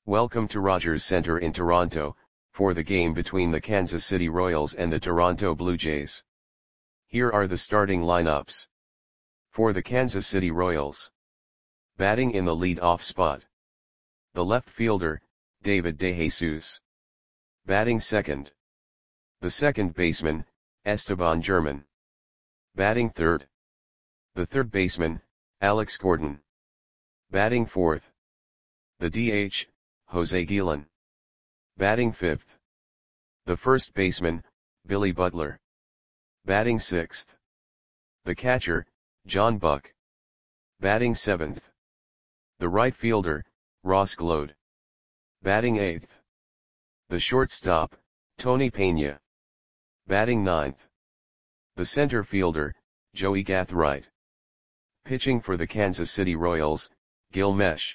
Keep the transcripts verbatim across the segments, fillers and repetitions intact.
Welcome to Rogers Centre in Toronto, for the game between the Kansas City Royals and the Toronto Blue Jays. Here are the starting lineups. For the Kansas City Royals. Batting in the lead-off spot. The left fielder, David DeJesus. Batting second. The second baseman, Esteban German. Batting third. The third baseman, Alex Gordon. Batting fourth. The D H, Jose Guillen. Batting fifth. The first baseman, Billy Butler. Batting sixth. The catcher, John Buck. Batting seventh. The right fielder, Ross Glode. Batting eighth. The shortstop, Tony Pena. Batting ninth. The center fielder, Joey Gathright. Pitching for the Kansas City Royals, Gil Meche.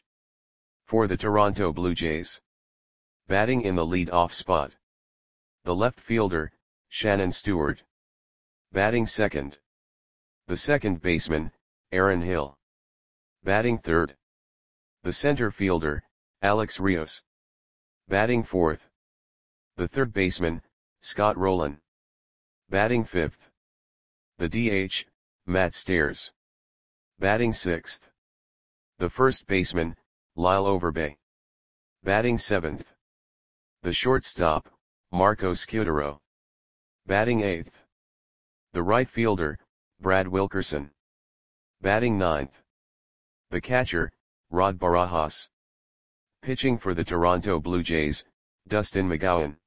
For the Toronto Blue Jays. Batting in the lead-off spot. The left fielder, Shannon Stewart. Batting second. The second baseman, Aaron Hill. Batting third. The center fielder, Alex Rios. Batting fourth. The third baseman, Scott Rolen. Batting fifth. The D H, Matt Stairs. Batting sixth. The first baseman, Lyle Overbay. Batting seventh. The shortstop, Marco Scudero. Batting eighth. The right fielder, Brad Wilkerson. Batting ninth. The catcher, Rod Barajas. Pitching for the Toronto Blue Jays, Dustin McGowan.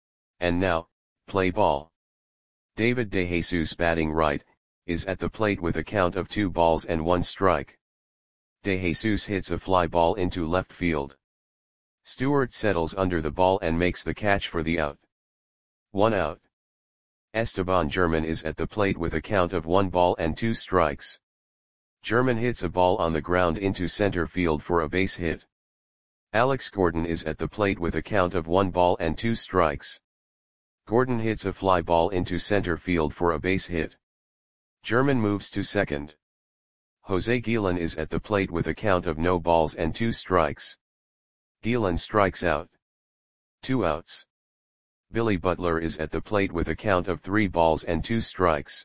And now, play ball. David DeJesus batting right, is at the plate with a count of two balls and one strike. DeJesus hits a fly ball into left field. Stewart settles under the ball and makes the catch for the out. One out. Esteban German is at the plate with a count of one ball and two strikes. German hits a ball on the ground into center field for a base hit. Alex Gordon is at the plate with a count of one ball and two strikes. Gordon hits a fly ball into center field for a base hit. German moves to second. Jose Guillen is at the plate with a count of no balls and two strikes. Guillen strikes out. Two outs. Billy Butler is at the plate with a count of three balls and two strikes.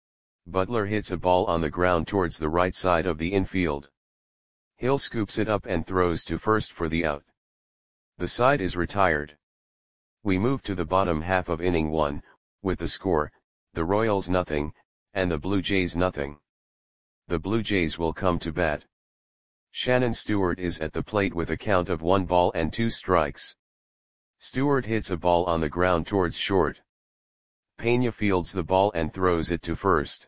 Butler hits a ball on the ground towards the right side of the infield. Hill scoops it up and throws to first for the out. The side is retired. We move to the bottom half of inning one, with the score, the Royals nothing, and the Blue Jays nothing. The Blue Jays will come to bat. Shannon Stewart is at the plate with a count of one ball and two strikes. Stewart hits a ball on the ground towards short. Pena fields the ball and throws it to first.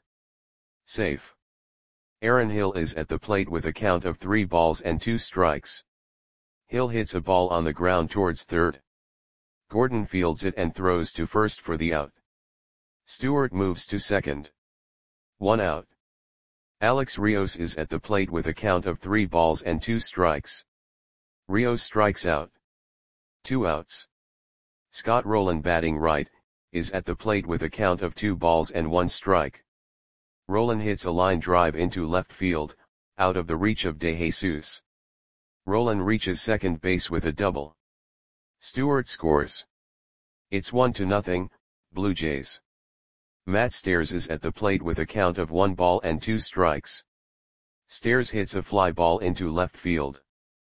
Safe. Aaron Hill is at the plate with a count of three balls and two strikes. Hill hits a ball on the ground towards third. Gordon fields it and throws to first for the out. Stewart moves to second. One out. Alex Rios is at the plate with a count of three balls and two strikes. Rios strikes out. Two outs. Scott Rolen batting right, is at the plate with a count of two balls and one strike. Rolen hits a line drive into left field, out of the reach of DeJesus. Rolen reaches second base with a double. Stewart scores. It's one to nothing, Blue Jays. Matt Stairs is at the plate with a count of one ball and two strikes. Stairs hits a fly ball into left field.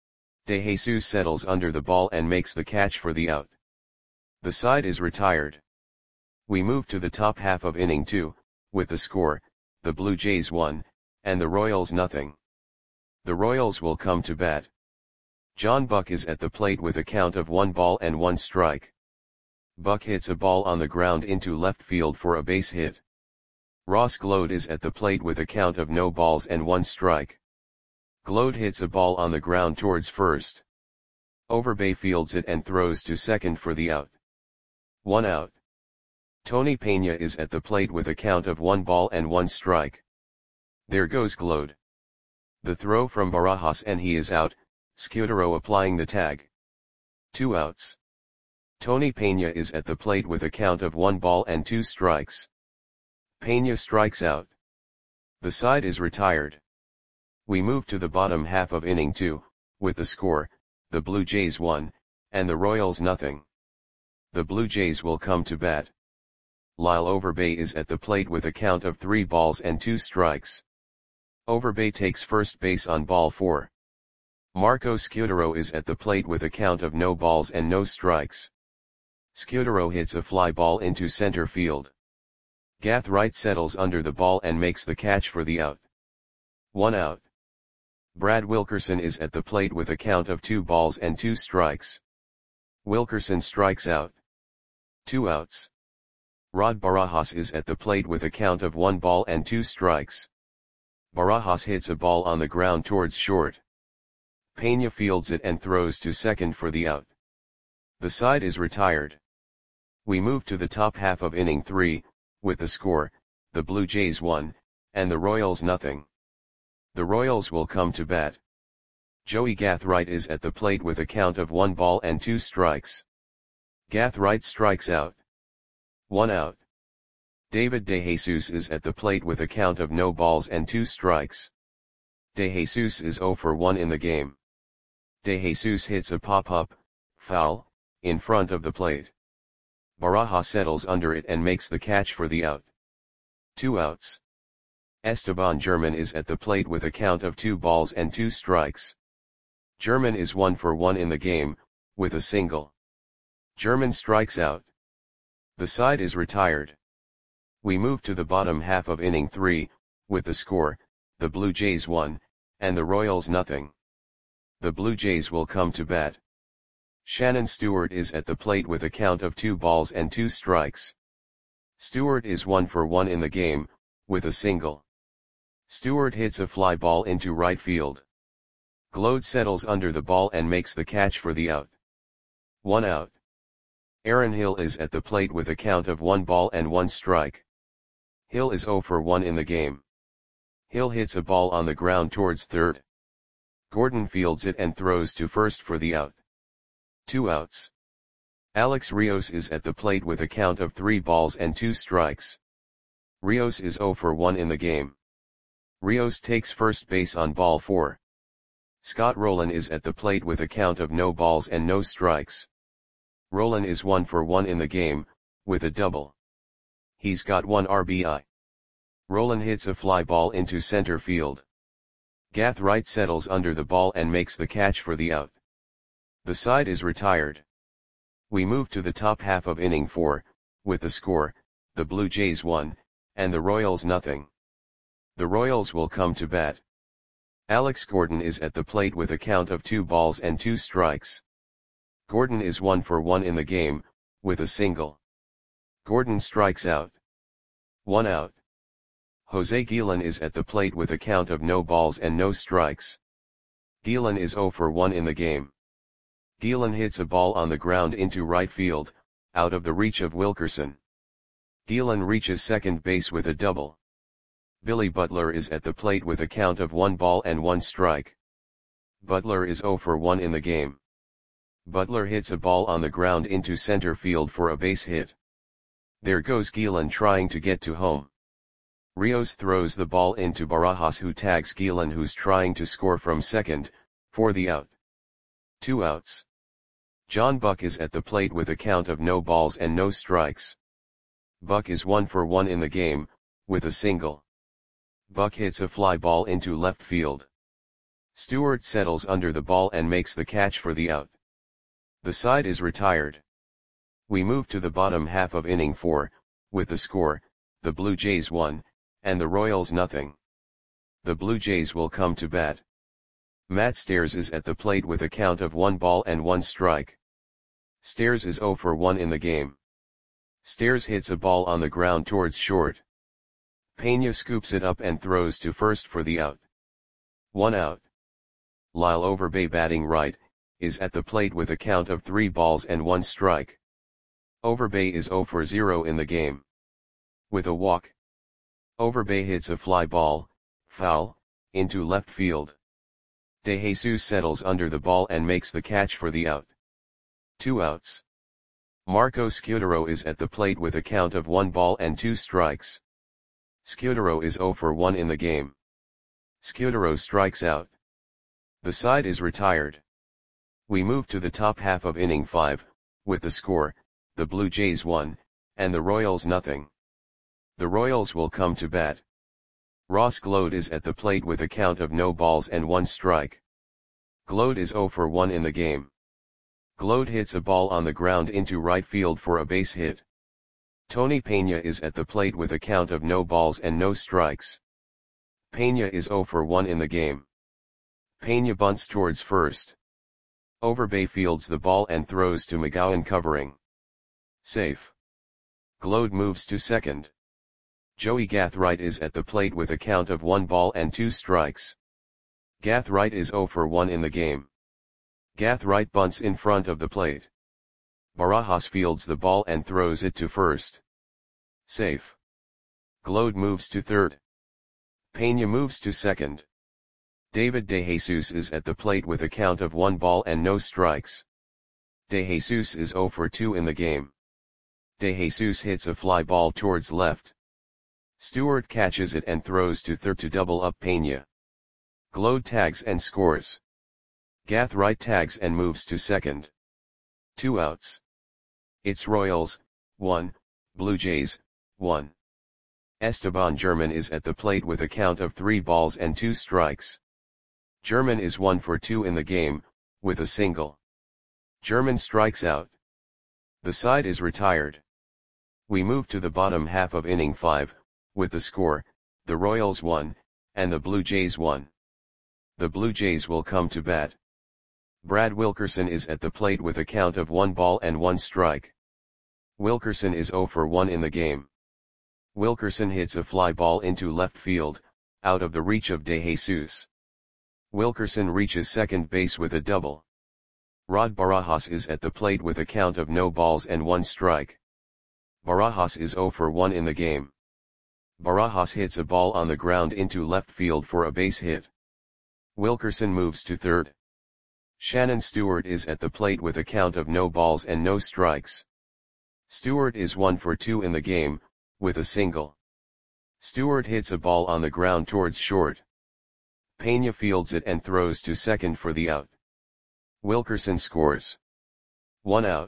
DeJesus settles under the ball and makes the catch for the out. The side is retired. We move to the top half of inning two, with the score, the Blue Jays one, and the Royals nothing. The Royals will come to bat. John Buck is at the plate with a count of one ball and one strike. Buck hits a ball on the ground into left field for a base hit. Ross Glode is at the plate with a count of no balls and one strike. Glode hits a ball on the ground towards first. Overbay fields it and throws to second for the out. One out. Tony Pena is at the plate with a count of one ball and one strike. There goes Glode. The throw from Barajas and he is out, Scudero applying the tag. Two outs. Tony Pena is at the plate with a count of one ball and two strikes. Pena strikes out. The side is retired. We move to the bottom half of inning two, with the score, the Blue Jays one, and the Royals nothing. The Blue Jays will come to bat. Lyle Overbay is at the plate with a count of three balls and two strikes. Overbay takes first base on ball four. Marco Scutaro is at the plate with a count of no balls and no strikes. Scutaro hits a fly ball into center field. Gath Wright settles under the ball and makes the catch for the out. One out. Brad Wilkerson is at the plate with a count of two balls and two strikes. Wilkerson strikes out. Two outs. Rod Barajas is at the plate with a count of one ball and two strikes. Barajas hits a ball on the ground towards short. Pena fields it and throws to second for the out. The side is retired. We move to the top half of inning three, with the score, the Blue Jays one, and the Royals nothing. The Royals will come to bat. Joey Gath Wright is at the plate with a count of one ball and two strikes. Gath Wright strikes out. One out. David DeJesus is at the plate with a count of no balls and two strikes. DeJesus is zero for one in the game. DeJesus hits a pop-up, foul, in front of the plate. Barajas settles under it and makes the catch for the out. Two outs. Esteban German is at the plate with a count of two balls and two strikes. German is one for one in the game, with a single. German strikes out. The side is retired. We move to the bottom half of inning three, with the score, the Blue Jays one, and the Royals nothing. The Blue Jays will come to bat. Shannon Stewart is at the plate with a count of two balls and two strikes. Stewart is one for one in the game, with a single. Stewart hits a fly ball into right field. Glode settles under the ball and makes the catch for the out. One out. Aaron Hill is at the plate with a count of one ball and one strike. Hill is zero for one in the game. Hill hits a ball on the ground towards third. Gordon fields it and throws to first for the out. Two outs. Alex Rios is at the plate with a count of three balls and two strikes. Rios is zero for one in the game. Rios takes first base on ball four. Scott Rowland is at the plate with a count of no balls and no strikes. Rowland is one for one in the game, with a double. He's got one R B I. Rowland hits a fly ball into center field. Gath Wright settles under the ball and makes the catch for the out. The side is retired. We move to the top half of inning four, with the score, the Blue Jays one, and the Royals nothing. The Royals will come to bat. Alex Gordon is at the plate with a count of two balls and two strikes. Gordon is one for one in the game, with a single. Gordon strikes out. One out. Jose Guillen is at the plate with a count of no balls and no strikes. Guillen is zero for one in the game. Guillen hits a ball on the ground into right field, out of the reach of Wilkerson. Guillen reaches second base with a double. Billy Butler is at the plate with a count of one ball and one strike. Butler is zero for one in the game. Butler hits a ball on the ground into center field for a base hit. There goes Guillen trying to get to home. Rios throws the ball into Barajas, who tags Guillen, who's trying to score from second, for the out. Two outs. John Buck is at the plate with a count of no balls and no strikes. Buck is one for one in the game, with a single. Buck hits a fly ball into left field. Stewart settles under the ball and makes the catch for the out. The side is retired. We move to the bottom half of inning four, with the score, the Blue Jays one, and the Royals nothing. The Blue Jays will come to bat. Matt Stairs is at the plate with a count of one ball and one strike. Stairs is zero for one in the game. Stairs hits a ball on the ground towards short. Pena scoops it up and throws to first for the out. One out. Lyle Overbay, batting right, is at the plate with a count of three balls and one strike. Overbay is zero for zero in the game. With a walk. Overbay hits a fly ball, foul, into left field. DeJesus settles under the ball and makes the catch for the out. Two outs. Marco Scutaro is at the plate with a count of one ball and two strikes. Scutaro is zero for one in the game. Scutaro strikes out. The side is retired. We move to the top half of inning five, with the score, the Blue Jays one, and the Royals nothing. The Royals will come to bat. Ross Gload is at the plate with a count of no balls and one strike. Gload is oh for one in the game. Gload hits a ball on the ground into right field for a base hit. Tony Pena is at the plate with a count of no balls and no strikes. Pena is oh for one in the game. Pena bunts towards first. Overbay fields the ball and throws to McGowan covering. Safe. Gload moves to second. Joey Gathright is at the plate with a count of one ball and two strikes. Gathright is oh for one in the game. Gathright bunts in front of the plate. Barajas fields the ball and throws it to first. Safe. Gload moves to third. Pena moves to second. David DeJesus is at the plate with a count of one ball and no strikes. DeJesus is oh for two in the game. DeJesus hits a fly ball towards left. Stewart catches it and throws to third to double up Pena. Gload tags and scores. Gathright tags and moves to second. Two outs. It's Royals, one, Blue Jays, one. Esteban German is at the plate with a count of three balls and two strikes. German is one for two in the game, with a single. German strikes out. The side is retired. We move to the bottom half of inning five, with the score, the Royals one, and the Blue Jays one. The Blue Jays will come to bat. Brad Wilkerson is at the plate with a count of one ball and one strike. Wilkerson is oh for one in the game. Wilkerson hits a fly ball into left field, out of the reach of DeJesus. Wilkerson reaches second base with a double. Rod Barajas is at the plate with a count of no balls and one strike. Barajas is oh for one in the game. Barajas hits a ball on the ground into left field for a base hit. Wilkerson moves to third. Shannon Stewart is at the plate with a count of no balls and no strikes. Stewart is one for two in the game, with a single. Stewart hits a ball on the ground towards short. Pena fields it and throws to second for the out. Wilkerson scores. One out.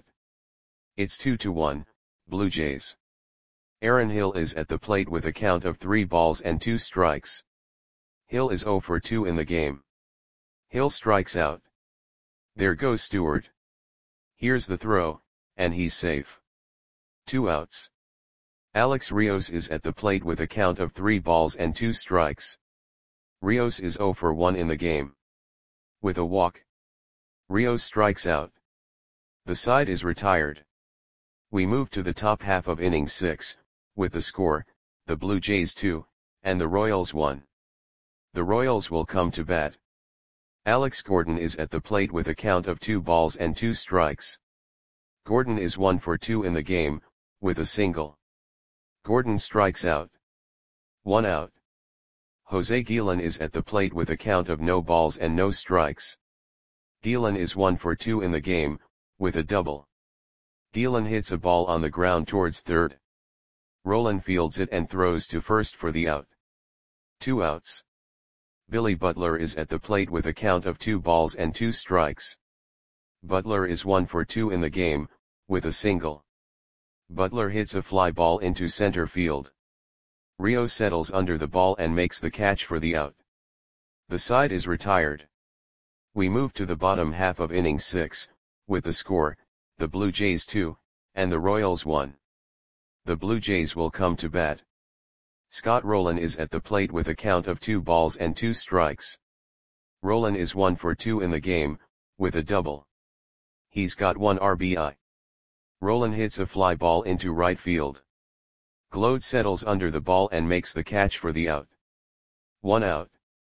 It's two to one, Blue Jays. Aaron Hill is at the plate with a count of three balls and two strikes. Hill is oh for two in the game. Hill strikes out. There goes Stewart. Here's the throw, and he's safe. Two outs. Alex Rios is at the plate with a count of three balls and two strikes. Rios is oh for one in the game. With a walk. Rios strikes out. The side is retired. We move to the top half of inning six, with the score, the Blue Jays two, and the Royals one. The Royals will come to bat. Alex Gordon is at the plate with a count of two balls and two strikes. Gordon is one for two in the game, with a single. Gordon strikes out. One out. Jose Guillen is at the plate with a count of no balls and no strikes. Guillen is one for two in the game, with a double. Guillen hits a ball on the ground towards third. Roland fields it and throws to first for the out. Two outs. Billy Butler is at the plate with a count of two balls and two strikes. Butler is one for two in the game, with a single. Butler hits a fly ball into center field. Rio settles under the ball and makes the catch for the out. The side is retired. We move to the bottom half of inning six, with the score, the Blue Jays two, and the Royals one. The Blue Jays will come to bat. Scott Rowland is at the plate with a count of two balls and two strikes. Rowland is one for two in the game, with a double. He's got one R B I. Rowland hits a fly ball into right field. Gload settles under the ball and makes the catch for the out. One out.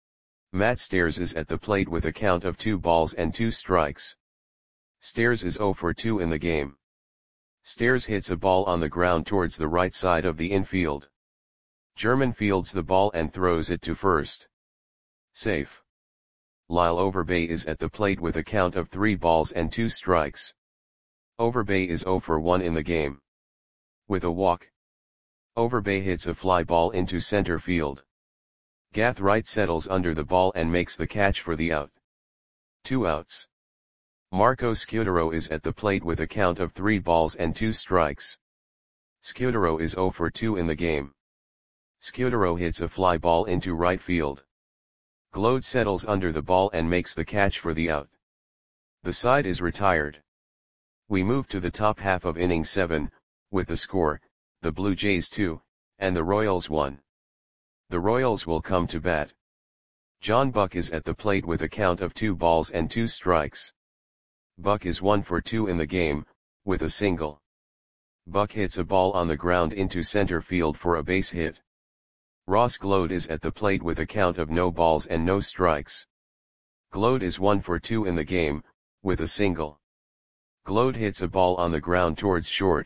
Matt Stairs is at the plate with a count of two balls and two strikes. Stairs is oh for two in the game. Stairs hits a ball on the ground towards the right side of the infield. German fields the ball and throws it to first. Safe. Lyle Overbay is at the plate with a count of three balls and two strikes. Overbay is oh for one in the game. With a walk. Overbay hits a fly ball into center field. Gathright settles under the ball and makes the catch for the out. Two outs. Marco Scutaro is at the plate with a count of three balls and two strikes. Scutaro is zero for two in the game. Scutaro hits a fly ball into right field. Gload settles under the ball and makes the catch for the out. The side is retired. We move to the top half of inning seven, with the score, the Blue Jays two, and the Royals one. The Royals will come to bat. John Buck is at the plate with a count of two balls and two strikes. Buck is one for two in the game, with a single. Buck hits a ball on the ground into center field for a base hit. Ross Gload is at the plate with a count of no balls and no strikes. Gload is one for two in the game, with a single. Gload hits a ball on the ground towards short.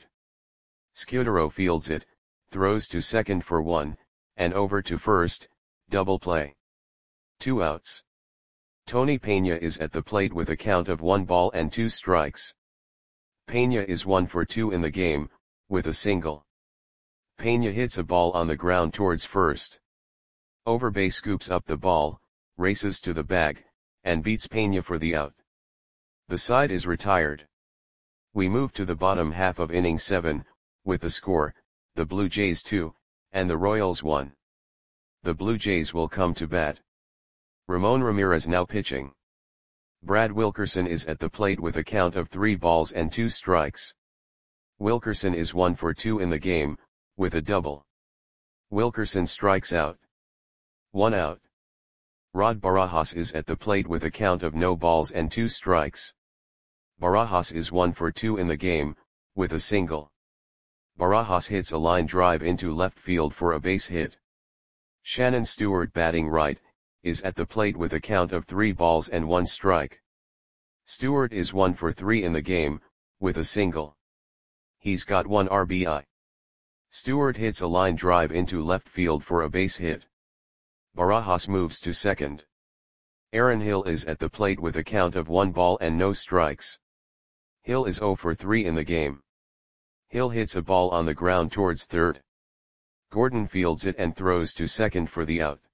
Scutaro fields it, throws to second for one, and over to first, double play. Two outs. Tony Peña is at the plate with a count of one ball and two strikes. Peña is one for two in the game, with a single. Peña hits a ball on the ground towards first. Overbay scoops up the ball, races to the bag, and beats Peña for the out. The side is retired. We move to the bottom half of inning seven, with the score, the Blue Jays two, and the Royals one. The Blue Jays will come to bat. Ramon Ramirez now pitching. Brad Wilkerson is at the plate with a count of three balls and two strikes. Wilkerson is one for two in the game, with a double. Wilkerson strikes out. One out. Rod Barajas is at the plate with a count of no balls and two strikes. Barajas is one for two in the game, with a single. Barajas hits a line drive into left field for a base hit. Shannon Stewart, batting right, is at the plate with a count of three balls and one strike. Stewart is one for three in the game, with a single. He's got one R B I. Stewart hits a line drive into left field for a base hit. Barajas moves to second. Aaron Hill is at the plate with a count of one ball and no strikes. Hill is zero for three in the game. Hill hits a ball on the ground towards third. Gordon fields it and throws to second for the out.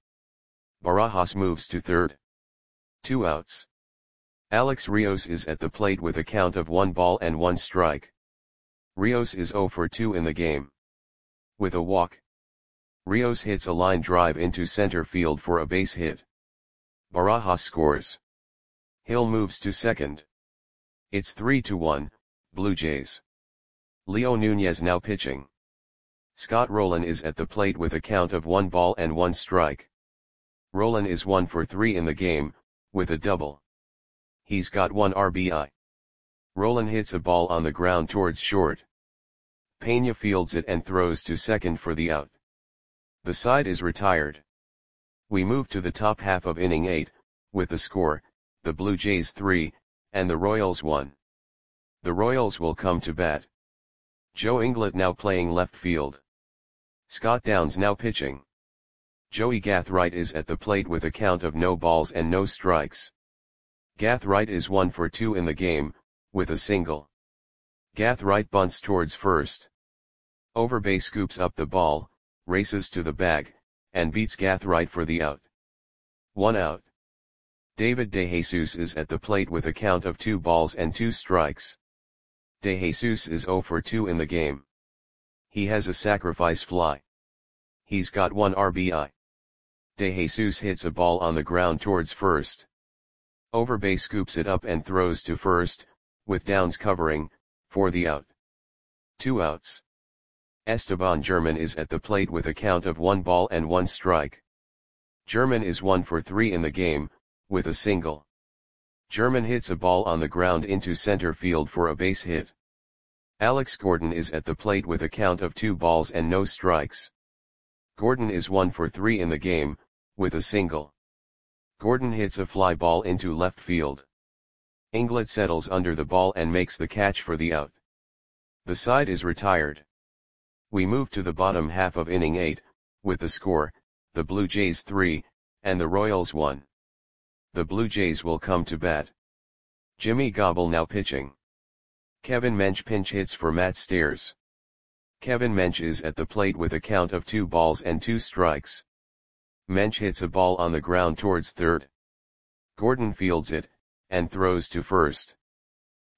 Barajas moves to third. Two outs. Alex Rios is at the plate with a count of one ball and one strike. Rios is zero for two in the game. With a walk. Rios hits a line drive into center field for a base hit. Barajas scores. Hill moves to second. It's three to one, Blue Jays. Leo Nunez now pitching. Scott Rowland is at the plate with a count of one ball and one strike. Rowland is one for three in the game, with a double. He's got one R B I. Rowland hits a ball on the ground towards short. Peña fields it and throws to second for the out. The side is retired. We move to the top half of inning eight, with the score, the Blue Jays three, and the Royals one. The Royals will come to bat. Joe Inglet now playing left field. Scott Downs now pitching. Joey Gathright is at the plate with a count of no balls and no strikes. Gathright is one for two in the game, with a single. Gathright bunts towards first. Overbay scoops up the ball, races to the bag, and beats Gathright for the out. One out. David DeJesus is at the plate with a count of two balls and two strikes. DeJesus is zero for two in the game. He has a sacrifice fly. He's got one R B I. DeJesus hits a ball on the ground towards first. Overbay scoops it up and throws to first, with Downs covering, for the out. Two outs. Esteban German is at the plate with a count of one ball and one strike. German is one for three in the game, with a single. German hits a ball on the ground into center field for a base hit. Alex Gordon is at the plate with a count of two balls and no strikes. Gordon is one for three in the game, with a single. Gordon hits a fly ball into left field. Inglet settles under the ball and makes the catch for the out. The side is retired. We move to the bottom half of inning eight, with the score, the Blue Jays three, and the Royals one. The Blue Jays will come to bat. Jimmy Gobble now pitching. Kevin Mench pinch hits for Matt Stairs. Kevin Mench is at the plate with a count of two balls and two strikes. Mench hits a ball on the ground towards third. Gordon fields it, and throws to first.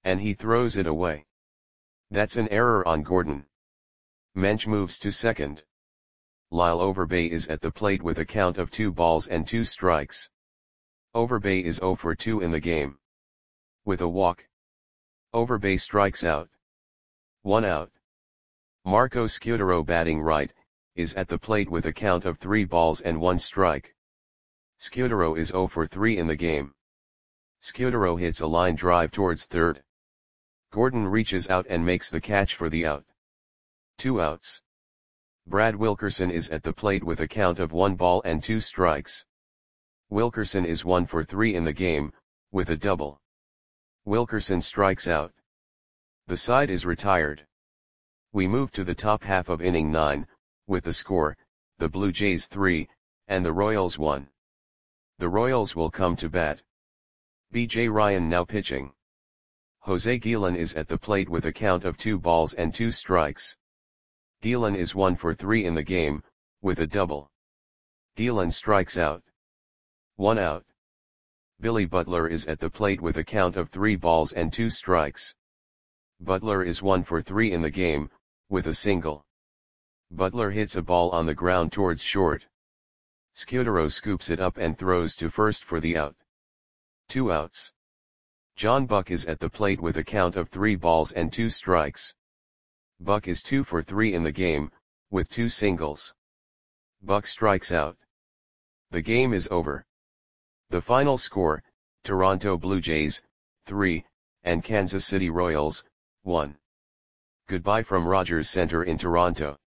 And he throws it away. That's an error on Gordon. Mensch moves to second. Lyle Overbay is at the plate with a count of two balls and two strikes. Overbay is zero for two in the game. With a walk, Overbay strikes out. One out. Marco Scutaro, batting right, is at the plate with a count of three balls and one strike. Scutaro is zero for three in the game. Scutaro hits a line drive towards third. Gordon reaches out and makes the catch for the out. Two outs. Brad Wilkerson is at the plate with a count of one ball and two strikes. Wilkerson is one for three in the game, with a double. Wilkerson strikes out. The side is retired. We move to the top half of inning nine, with the score, the Blue Jays three, and the Royals one. The Royals will come to bat. B J Ryan now pitching. Jose Guillen is at the plate with a count of two balls and two strikes. Guillen is one for three in the game, with a double. Guillen strikes out. One out. Billy Butler is at the plate with a count of three balls and two strikes. Butler is one for three in the game, with a single. Butler hits a ball on the ground towards short. Scutaro scoops it up and throws to first for the out. Two outs. John Buck is at the plate with a count of three balls and two strikes. Buck is two for three in the game, with two singles. Buck strikes out. The game is over. The final score, Toronto Blue Jays, three, and Kansas City Royals, one. Goodbye from Rogers Center in Toronto.